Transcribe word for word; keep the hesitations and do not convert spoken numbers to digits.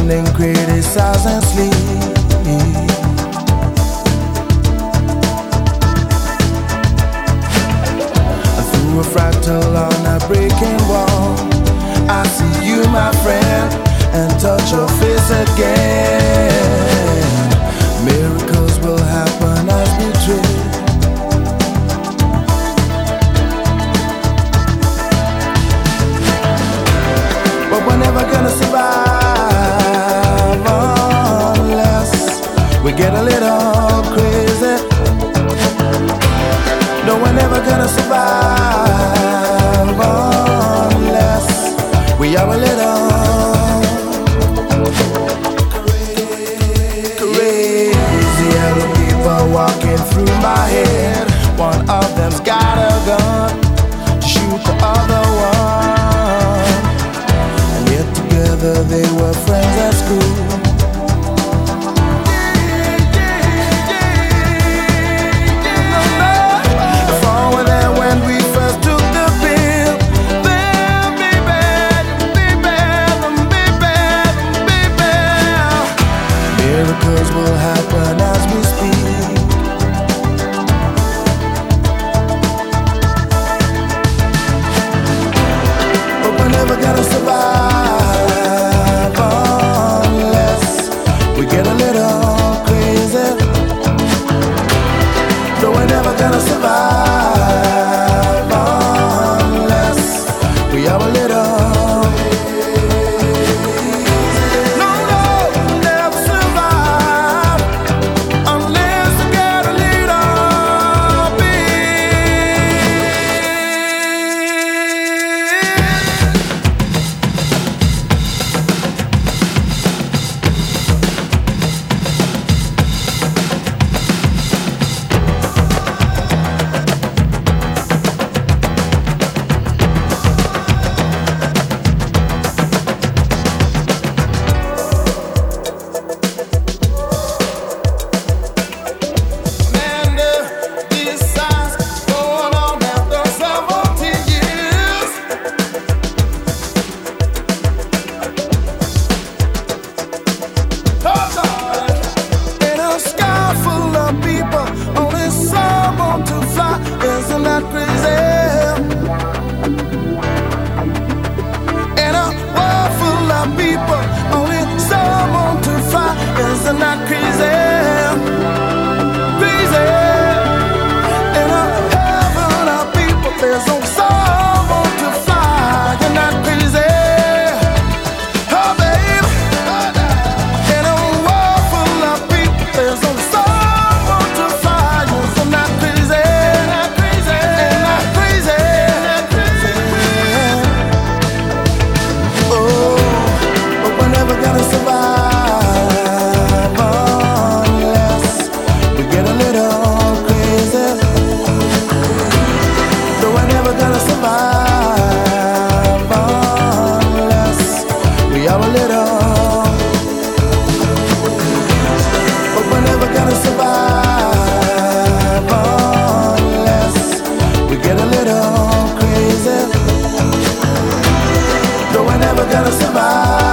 and criticize and sleep. Through a fractal on a breaking wall, I see you, my friend, and touch your face again. Miracles will happen as we dream. But we're never gonna survive unless we get a little crazy. No, we're never gonna survive unless we are a little crazy. Yellow people walking through my head. One of them's got a gun to shoot the other one. And yet together they were friends at school. Miracles will happen as we speak. But we're never gonna survive unless we get a little crazy. No, we're never gonna survive unless we are a little. Isn't that crazy? In a world full of people, only some want to fly. Isn't that crazy? Crazy. In a heaven of people, there's only some want to fly. Isn't that crazy? Oh, baby. In a world full of people, there's only some want to fly. Isn't that crazy? Gonna survive unless we get a little crazy. No, we're never gonna survive unless we are a little. But we're never gonna survive unless we get a little crazy. No, we're never gonna survive.